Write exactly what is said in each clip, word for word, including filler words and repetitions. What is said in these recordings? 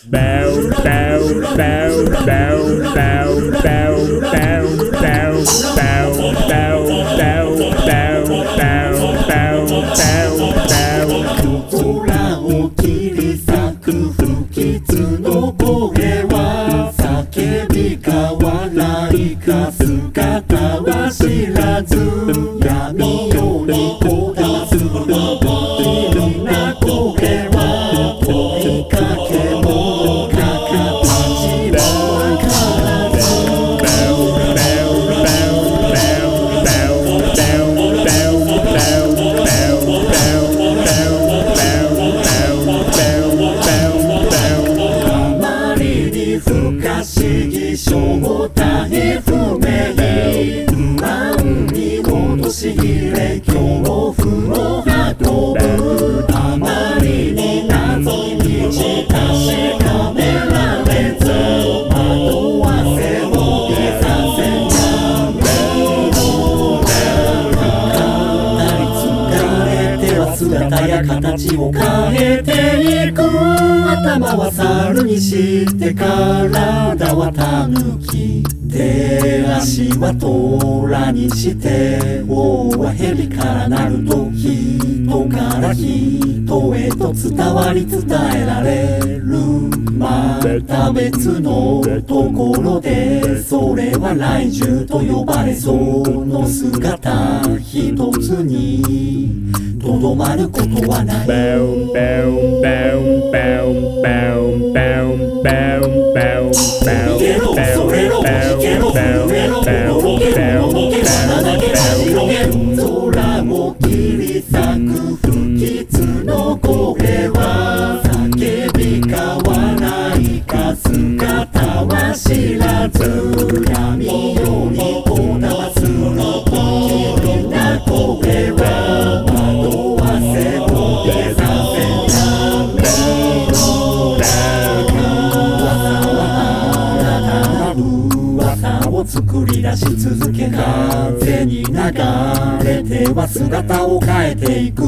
を切り裂く不吉の声は叫び交わないか姿は知らず闇夜にこだす不気な声は追いかけもか形もわからずあまりに不可思議正体不明不安に陥れ恐怖の運ぶあまりに謎に満ち確かめられず惑わせをいさせ闇の中なり疲れては姿や形を変えていく頭は猿にして体はタヌキ手足は虎にして王は蛇からなると人から人へと伝わり伝えられるまた別のところでそれは雷獣と呼ばれその姿一つにとどまることはない逃げろそれろ逃げろ震えろ驚けろのけ花だけが広げる空も切り裂く不吉の声は叫び交わないか姿は知らず闇夜にこだわす不気な声は惑わせを消させ闇の中を作り出し続け風に流れては姿を変えていく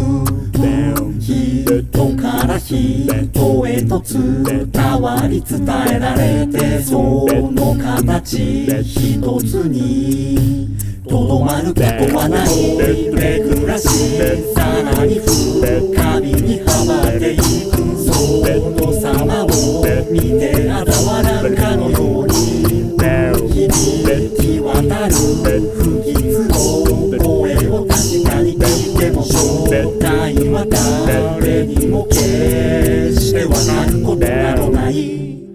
人から人へと伝わり伝えられてその形一つにとどまることはないめくらしさらに深みにはまっていくその様を見てあざ笑うかのように響き渡る不吉の声を確かに聞いても正体は誰にも決してわかることなどない